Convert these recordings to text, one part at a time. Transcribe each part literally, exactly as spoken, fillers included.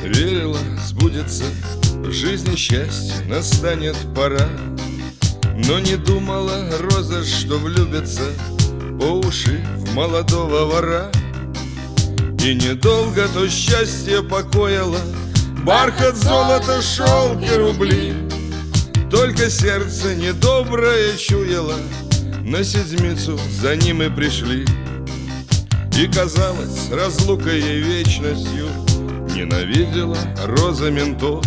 Верила, сбудется в жизни счастье, настанет пора. Но не думала роза, что влюбится по уши в молодого вора. И недолго то счастье покоило бархат, золото, шелк и рубли. Только сердце недоброе чуяло, на седмицу за ним и пришли. И казалось, разлука ей вечностью ненавидела роза ментов.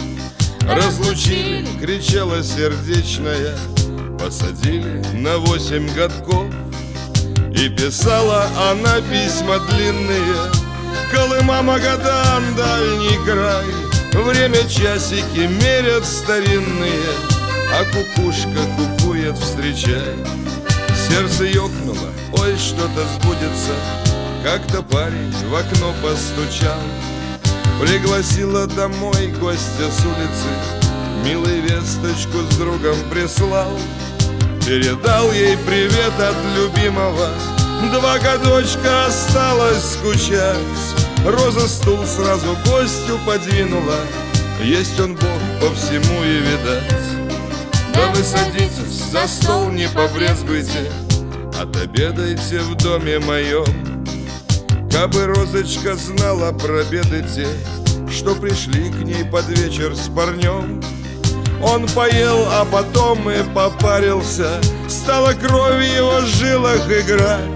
Разлучили, кричала сердечная, посадили на восемь годков. И писала она письма длинные: Колыма, Магадан, дальний край. Время часики мерят старинные, а кукушка кукует, встречай. Сердце ёкнуло, ой, что-то сбудется. Как-то парень в окно постучал, пригласила домой гостя с улицы, милый весточку с другом прислал. Передал ей привет от любимого, два годочка осталось скучать. Роза стул сразу гостю подвинула, есть он Бог по всему и видать. Да вы садитесь, за стол не побрезгуйте, отобедайте в доме моем. Кабы розочка знала про беды те, что пришли к ней под вечер с парнем. Он поел, а потом и попарился, стала кровь в его жилах играть.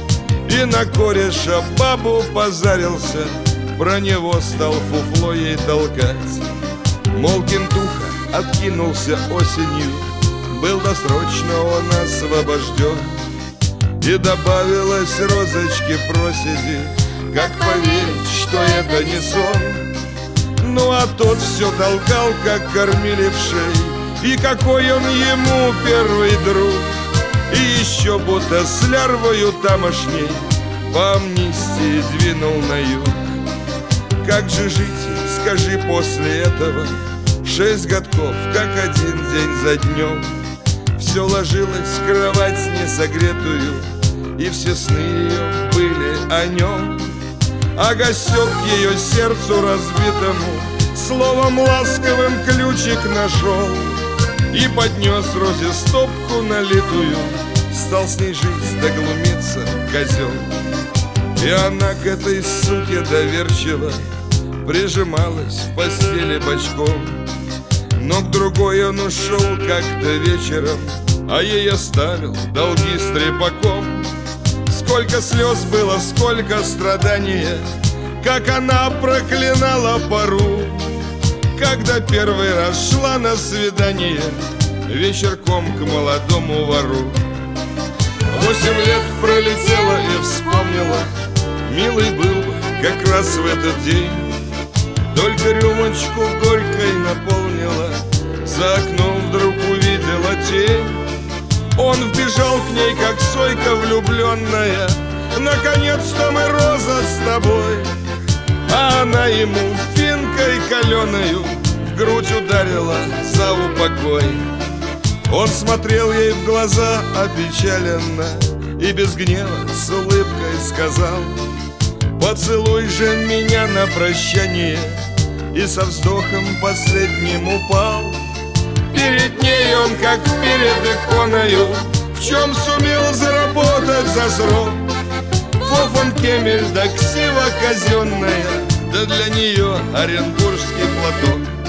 И на кореша бабу позарился, про него стал фуфло ей толкать. Мол, кентуха откинулся осенью, был досрочно он освобожден. И добавилась розочке проседи, как поверить, что это не сон. Ну а тот все толкал, как кормили в шей, и какой он ему первый друг. И еще будто с лярвою тамошней по амнистии двинул на юг. Как же жить, скажи, после этого? Шесть годков, как один день за днем. Все ложилось в кровать несогретую, и все сны ее были о нем. А гостек ее сердцу разбитому словом ласковым ключик нашел и поднес розе стопку налитую, стал с ней жить, доглумиться козел. И она к этой суке доверчиво прижималась в постели бочком. Но к другой он ушел как-то вечером, а ей оставил долги с трепаком. Сколько слез было, сколько страдания, как она проклинала пору, когда первый раз шла на свидание вечерком к молодому вору. Восемь лет пролетело и вспомнила, милый был как раз в этот день. Только рюмочку горькой наполнила, за окном вдруг увидела тень. Он вбежал к ней, как сойка влюбленная: наконец-то мы, Роза, с тобой. А она ему финкой каленою в грудь ударила за упокой. Он смотрел ей в глаза опечаленно и без гнева с улыбкой сказал: поцелуй же меня на прощание. И со вздохом последним упал. Перед ней он, как перед иконою, в чем сумел заработать за срок. Фофан Кемель да ксива казенная, да для нее оренбургский платок.